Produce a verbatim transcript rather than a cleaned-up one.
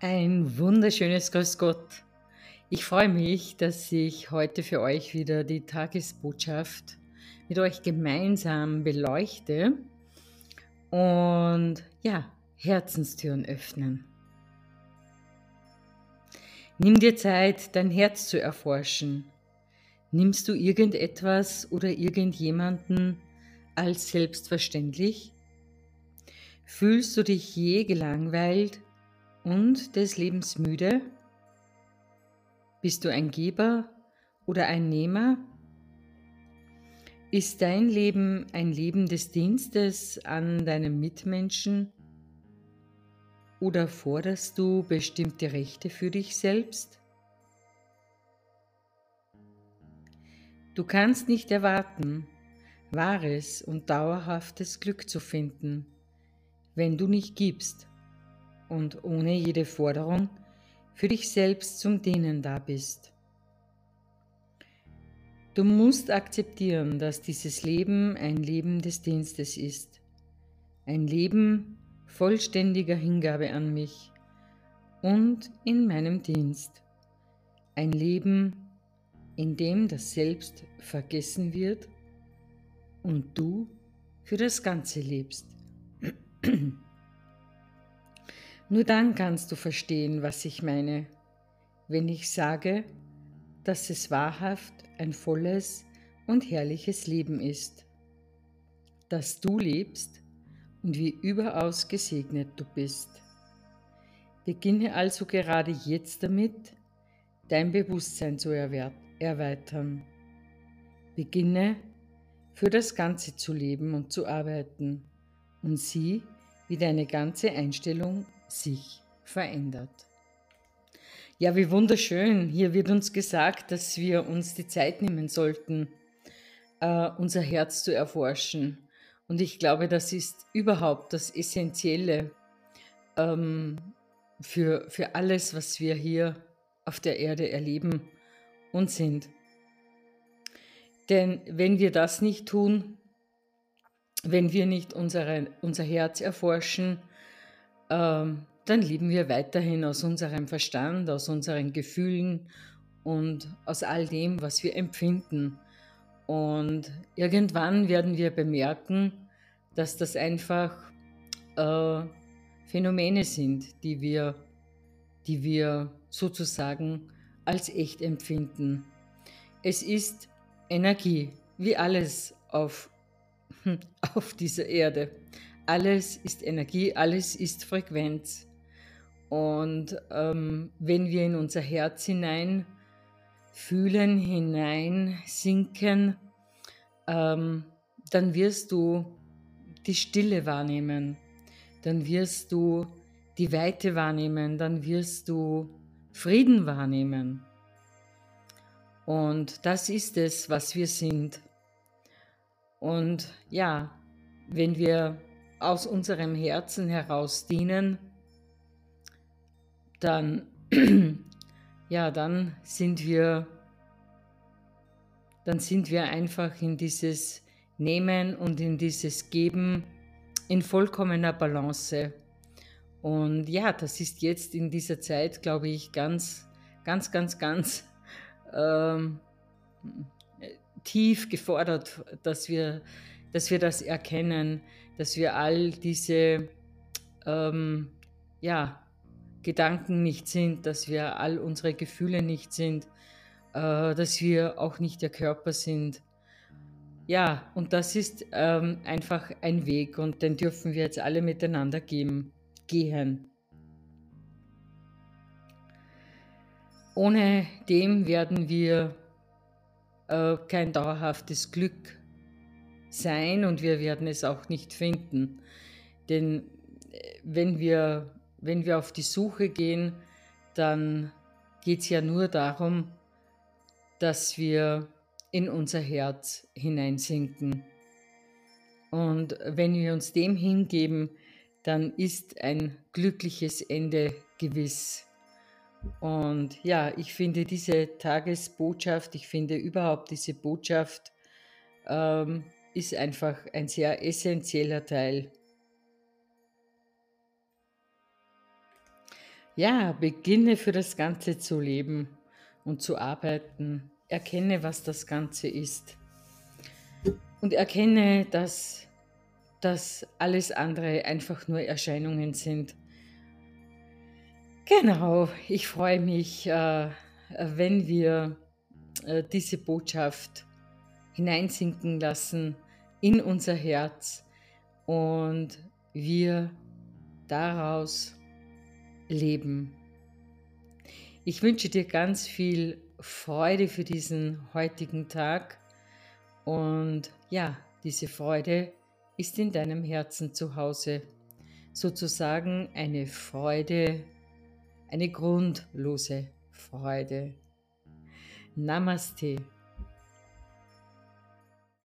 Ein wunderschönes Grüß Gott. Ich freue mich, dass ich heute für euch wieder die Tagesbotschaft mit euch gemeinsam beleuchte und ja, Herzenstüren öffnen. Nimm dir Zeit, dein Herz zu erforschen. Nimmst du irgendetwas oder irgendjemanden als selbstverständlich? Fühlst du dich je gelangweilt und des Lebens müde? Bist du ein Geber oder ein Nehmer? Ist dein Leben ein Leben des Dienstes an deinem Mitmenschen oder forderst du bestimmte Rechte für dich selbst? Du kannst nicht erwarten, wahres und dauerhaftes Glück zu finden, wenn du nicht gibst und ohne jede Forderung für dich selbst zum Dienen da bist. Du musst akzeptieren, dass dieses Leben ein Leben des Dienstes ist, ein Leben vollständiger Hingabe an mich und in meinem Dienst, ein Leben, in dem das Selbst vergessen wird und du für das Ganze lebst. Nur dann kannst du verstehen, was ich meine, wenn ich sage, dass es wahrhaft ein volles und herrliches Leben ist, dass du lebst und wie überaus gesegnet du bist. Beginne also gerade jetzt damit, dein Bewusstsein zu erweitern. Beginne, für das Ganze zu leben und zu arbeiten und sieh, wie deine ganze Einstellung sich verändert. Ja, wie wunderschön. Hier wird uns gesagt, dass wir uns die Zeit nehmen sollten, äh, unser Herz zu erforschen. Und ich glaube, das ist überhaupt das Essentielle ähm, für, für alles, was wir hier auf der Erde erleben und sind. Denn wenn wir das nicht tun, wenn wir nicht unsere, unser Herz erforschen, ähm, dann leben wir weiterhin aus unserem Verstand, aus unseren Gefühlen und aus all dem, was wir empfinden. Und irgendwann werden wir bemerken, dass das einfach äh, Phänomene sind, die wir, die wir sozusagen als echt empfinden. Es ist Energie, wie alles auf, auf dieser Erde. Alles ist Energie, alles ist Frequenz. Und ähm, wenn wir in unser Herz hinein fühlen, hinein sinken, ähm, dann wirst du die Stille wahrnehmen, dann wirst du die Weite wahrnehmen, dann wirst du Frieden wahrnehmen. Und das ist es, was wir sind. Und ja, wenn wir aus unserem Herzen heraus dienen, dann, ja, dann sind wir, dann sind wir einfach in dieses Nehmen und in dieses Geben in vollkommener Balance. Und ja, das ist jetzt in dieser Zeit, glaube ich, ganz, ganz, ganz, ganz ähm, tief gefordert, dass wir, dass wir das erkennen, dass wir all diese ähm, ja, Gedanken nicht sind, dass wir all unsere Gefühle nicht sind, äh, dass wir auch nicht der Körper sind. Ja, und das ist ähm, einfach ein Weg und den dürfen wir jetzt alle miteinander geben, gehen. Ohne dem werden wir äh, kein dauerhaftes Glück sein und wir werden es auch nicht finden. Denn äh, wenn wir, wenn wir auf die Suche gehen, dann geht es ja nur darum, dass wir in unser Herz hineinsinken. Und wenn wir uns dem hingeben, dann ist ein glückliches Ende gewiss. Und ja, ich finde diese Tagesbotschaft, ich finde überhaupt diese Botschaft ähm, ist einfach ein sehr essentieller Teil. Ja, beginne für das Ganze zu leben und zu arbeiten. Erkenne, was das Ganze ist. Und erkenne, dass das alles andere einfach nur Erscheinungen sind. Genau, ich freue mich, äh, wenn wir äh, diese Botschaft hineinsinken lassen in unser Herz und wir daraus leben. Ich wünsche dir ganz viel Freude für diesen heutigen Tag und ja, diese Freude ist in deinem Herzen zu Hause. Sozusagen eine Freude, eine grundlose Freude. Namaste.